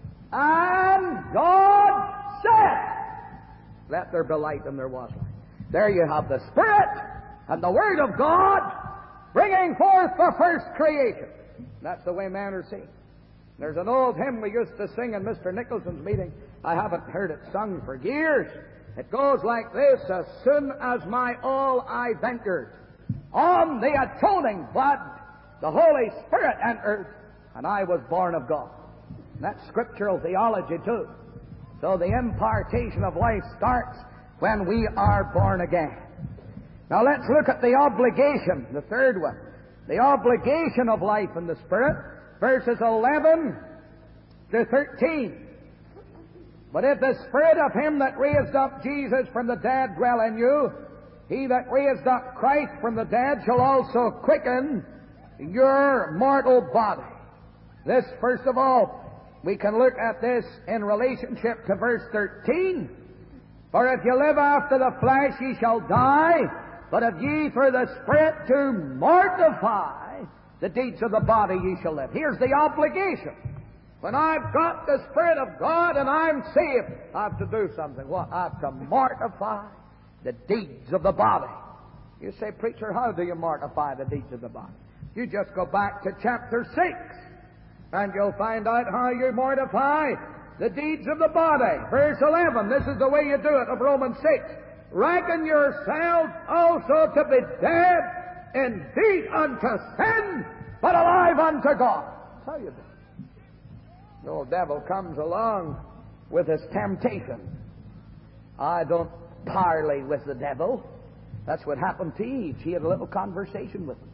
and God said, let there be light, and there was light. There you have the Spirit and the Word of God bringing forth the first creation. That's the way men are seen. There's an old hymn we used to sing in Mr. Nicholson's meeting. I haven't heard it sung for years. It goes like this: as soon as my all I ventured on the atoning blood, the Holy Spirit entered, and I was born of God. And that's scriptural theology too. So the impartation of life starts when we are born again. Now let's look at the obligation, the third one. The obligation of life in the Spirit, verses 11 to 13. But if the Spirit of Him that raised up Jesus from the dead dwell in you, He that raised up Christ from the dead shall also quicken your mortal body. This, first of all, we can look at this in relationship to verse 13. For if you live after the flesh, ye shall die. But if ye through the Spirit do mortify the deeds of the body, ye shall live. Here's the obligation. When I've got the Spirit of God and I'm saved, I have to do something. What? I have to mortify the deeds of the body. You say, preacher, how do you mortify the deeds of the body? You just go back to chapter 6, and you'll find out how you mortify the deeds of the body. Verse 11, this is the way you do it of Romans 6. Reckon yourselves also to be dead indeed unto sin, but alive unto God. That's how you do it. The old devil comes along with his temptation. I don't parley with the devil. That's what happened to Eve. She had a little conversation with him.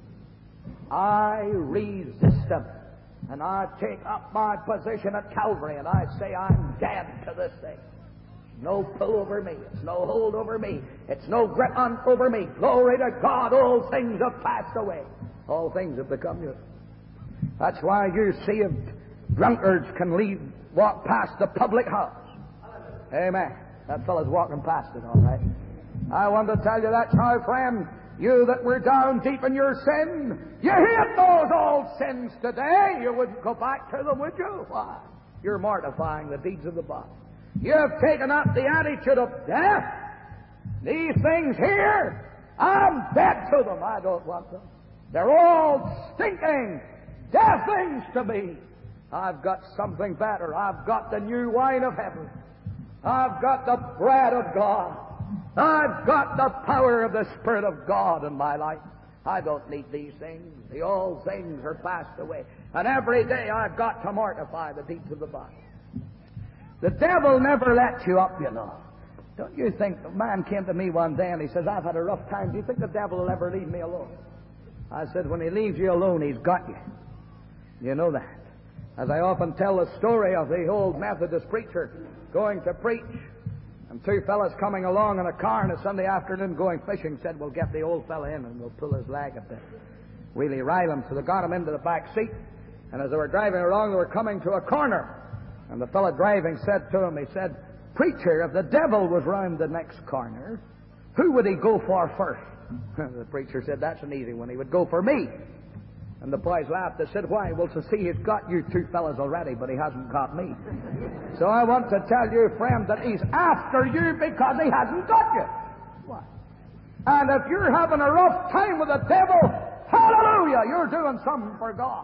I resist him. And I take up my position at Calvary and I say, I'm dead to this thing. No pull over me. It's no hold over me. It's no grip on over me. Glory to God. All things have passed away. All things have become new. That's why you see if drunkards can walk past the public house. Amen. That fellow's walking past it, all right. I want to tell you that's how, friend, you that were down deep in your sin, you hate those old sins today. You wouldn't go back to them, would you? Why? You're mortifying the deeds of the body. You have taken up the attitude of death. These things here, I'm dead to them. I don't want them. They're all stinking, dead things to me. I've got something better. I've got the new wine of heaven. I've got the bread of God. I've got the power of the Spirit of God in my life. I don't need these things. The old things are passed away. And every day I've got to mortify the deeds of the body. The devil never lets you up, you know. Don't you think, a man came to me one day and he says, I've had a rough time. Do you think the devil will ever leave me alone? I said, when he leaves you alone, he's got you. You know that. As I often tell the story of the old Methodist preacher going to preach, and two fellas coming along in a car on a Sunday afternoon going fishing said, we'll get the old fella in and we'll pull his leg a bit. Really rile him. So they got him into the back seat, and as they were driving along, they were coming to a corner. And the fellow driving said to him, he said, preacher, if the devil was round the next corner, who would he go for first? The preacher said, that's an easy one. He would go for me. And the boys laughed. They said, why? Well, to see, he's got you two fellas already, but he hasn't got me. So I want to tell you, friend, that he's after you because he hasn't got you. Why? And if you're having a rough time with the devil, hallelujah, you're doing something for God.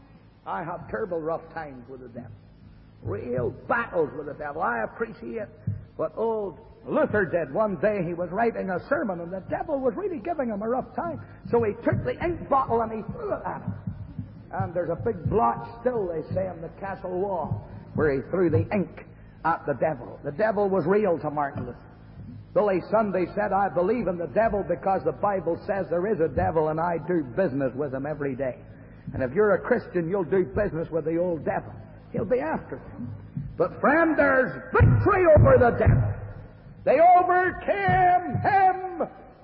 I have terrible rough times with the devil. Real battles with the devil. I appreciate what old Luther did. One day he was writing a sermon and the devil was really giving him a rough time. So he took the ink bottle and he threw it at him. And there's a big blotch still, they say, on the castle wall where he threw the ink at the devil. The devil was real to Martin Luther. Billy Sunday said, I believe in the devil because the Bible says there is a devil and I do business with him every day. And if you're a Christian, you'll do business with the old devil. He'll be after you. But friend, there's victory over the devil. They overcame him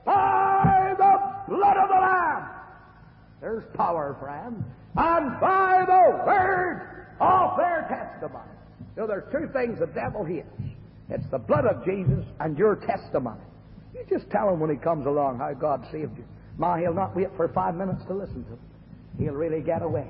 by the blood of the Lamb. There's power, friend. And by the word of their testimony. You know, there's two things the devil hates. It's the blood of Jesus and your testimony. You just tell him when he comes along how God saved you. Ma, he'll not wait for 5 minutes to listen to him. He'll really get away.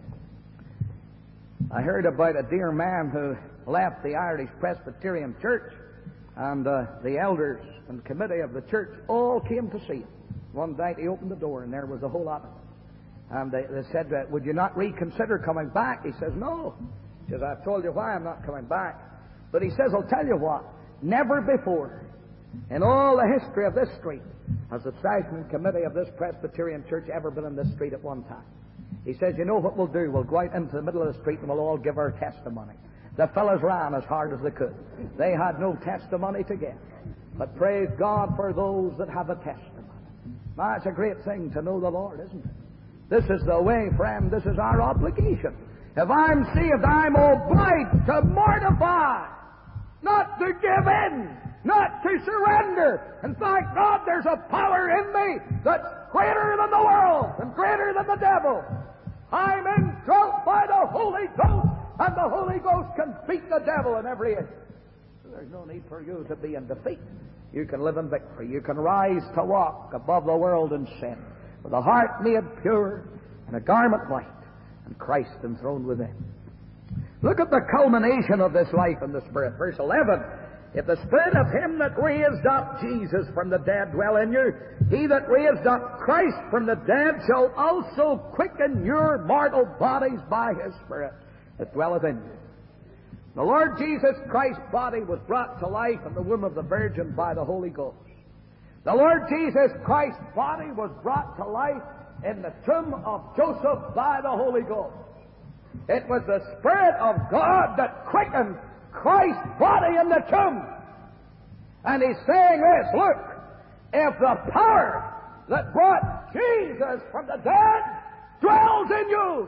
I heard about a dear man who left the Irish Presbyterian Church, and the elders and committee of the church all came to see him. One night he opened the door, and there was a whole lot of them. And they said, would you not reconsider coming back? He says, no. He says, I've told you why I'm not coming back. But he says, I'll tell you what, never before in all the history of this street has the session committee of this Presbyterian church ever been in this street at one time. He says, you know what we'll do? We'll go out into the middle of the street and we'll all give our testimony. The fellows ran as hard as they could. They had no testimony to give. But praise God for those that have a testimony. Now, it's a great thing to know the Lord, isn't it? This is the way, friend. This is our obligation. If I'm saved, I'm obliged to mortify, not to give in, not to surrender. And thank God there's a power in me that's greater than the world and greater than the devil. I'm indwelt by the Holy Ghost, and the Holy Ghost can beat the devil in every issue. There's no need for you to be in defeat. You can live in victory. You can rise to walk above the world and sin, with a heart made pure and a garment white, and Christ enthroned within. Look at the culmination of this life in the Spirit. Verse 11. If the Spirit of Him that raised up Jesus from the dead dwell in you, He that raised up Christ from the dead shall also quicken your mortal bodies by His Spirit that dwelleth in you. The Lord Jesus Christ's body was brought to life in the womb of the Virgin by the Holy Ghost. The Lord Jesus Christ's body was brought to life in the tomb of Joseph by the Holy Ghost. It was the Spirit of God that quickened Christ's body in the tomb. And He's saying this, look, if the power that brought Jesus from the dead dwells in you,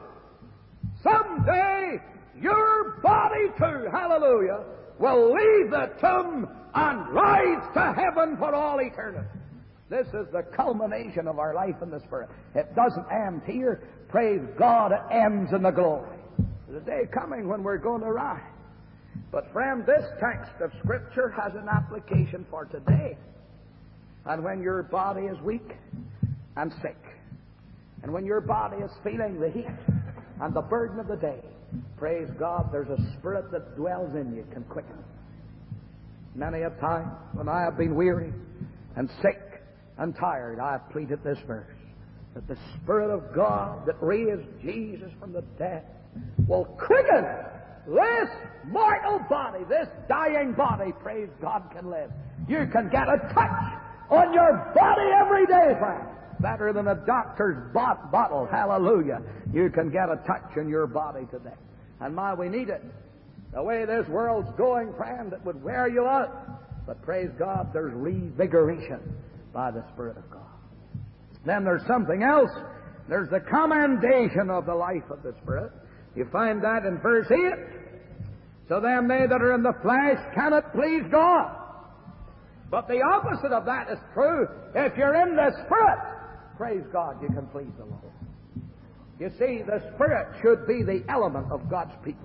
someday your body too, hallelujah, will leave the tomb and rise to heaven for all eternity. This is the culmination of our life in the Spirit. It doesn't end here. Praise God, it ends in the glory. There's a day coming when we're going to rise. But friend, this text of Scripture has an application for today. And when your body is weak and sick, and when your body is feeling the heat and the burden of the day, praise God, there's a Spirit that dwells in you, can quicken. Many a time when I have been weary and sick and tired, I have pleaded this verse, that the Spirit of God that raised Jesus from the dead will quicken this mortal body, this dying body, praise God, can live. You can get a touch on your body every day, friend. Better than a doctor's bottle, hallelujah. You can get a touch in your body today. And my, we need it. The way this world's going, friend, it would wear you out. But praise God, there's revigoration by the Spirit of God. Then there's something else. There's the commendation of the life of the Spirit. You find that in verse 8. So then they that are in the flesh cannot please God. But the opposite of that is true. If you're in the Spirit, praise God, you can please the Lord. You see, the Spirit should be the element of God's people.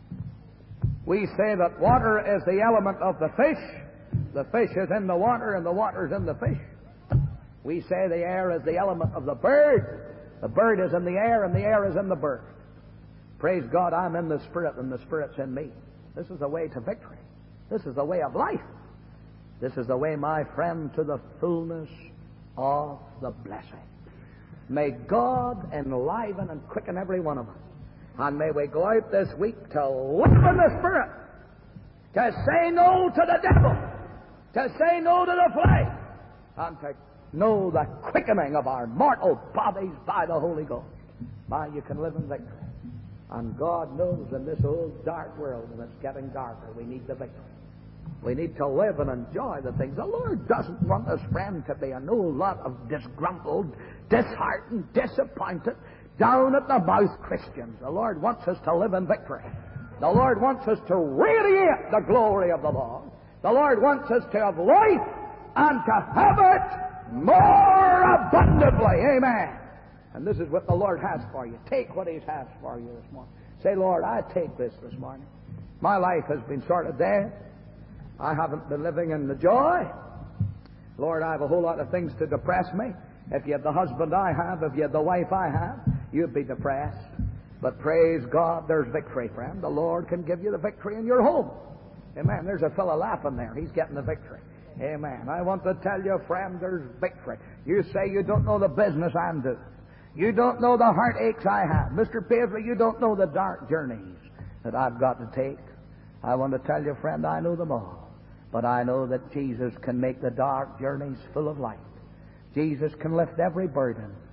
We say that water is the element of the fish is in the water, and the water is in the fish. We say the air is the element of the bird is in the air, and the air is in the bird. Praise God, I'm in the Spirit, and the Spirit's in me. This is the way to victory. This is the way of life. This is the way, my friend, to the fullness of the blessing. May God enliven and quicken every one of us. And may we go out this week to live in the Spirit, to say no to the devil, to say no to the flesh, and to know the quickening of our mortal bodies by the Holy Ghost. My, you can live in victory. And God knows in this old dark world, and it's getting darker, we need the victory. We need to live and enjoy the things. The Lord doesn't want us, friend, to be an old lot of disgruntled, disheartened, disappointed, down at the mouth Christians. The Lord wants us to live in victory. The Lord wants us to radiate the glory of the Lord. The Lord wants us to have life and to have it more abundantly. Amen. And this is what the Lord has for you. Take what He has for you this morning. Say, Lord, I take this morning. My life has been sort of dead. I haven't been living in the joy. Lord, I have a whole lot of things to depress me. If you had the husband I have, if you had the wife I have, you'd be depressed. But praise God, there's victory, friend. The Lord can give you the victory in your home. Amen. There's a fellow laughing there. He's getting the victory. Amen. I want to tell you, friend, there's victory. You say you don't know the business I'm doing. You don't know the heartaches I have. Mr. Paisley, you don't know the dark journeys that I've got to take. I want to tell you, friend, I know them all. But I know that Jesus can make the dark journeys full of light. Jesus can lift every burden.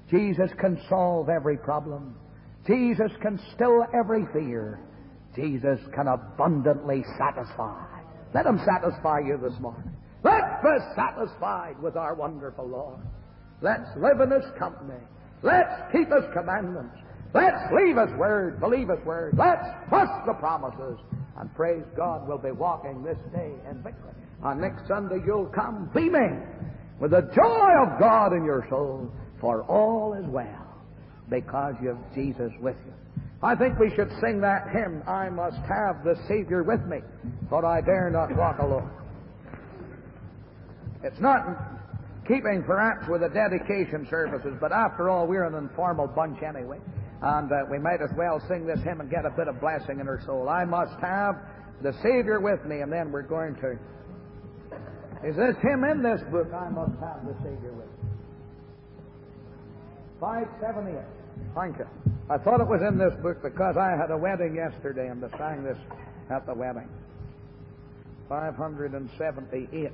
Jesus can solve every problem. Jesus can still every fear. Jesus can abundantly satisfy. Let Him satisfy you this morning. Let's be satisfied with our wonderful Lord. Let's live in His company. Let's keep His commandments. Let's leave His Word, believe His Word. Let's trust the promises. And praise God, we'll be walking this day in victory. On next Sunday you'll come beaming with the joy of God in your soul, for all is well, because you have Jesus with you. I think we should sing that hymn, I must have the Savior with me, for I dare not walk alone. It's not in keeping perhaps with the dedication services, but after all, we're an informal bunch anyway, and we might as well sing this hymn and get a bit of blessing in our soul. I must have the Savior with me, and then we're going to... Is this hymn in this book? I must have the Savior with me. 578. Thank you. I thought it was in this book because I had a wedding yesterday and they sang this at the wedding. 578.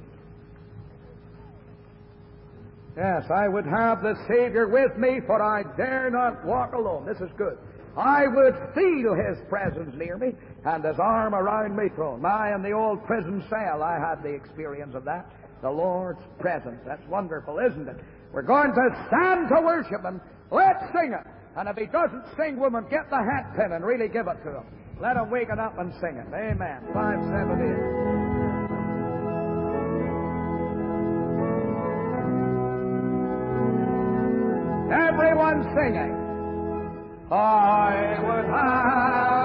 Yes, I would have the Savior with me, for I dare not walk alone. This is good. I would feel His presence near me and His arm around me thrown. In the old prison cell, I had the experience of that. The Lord's presence. That's wonderful, isn't it? We're going to stand to worship Him. Let's sing it. And if He doesn't sing, woman, get the hat pin and really give it to Him. Let Him wake it up and sing it. Amen. 578. Everyone singing. I would have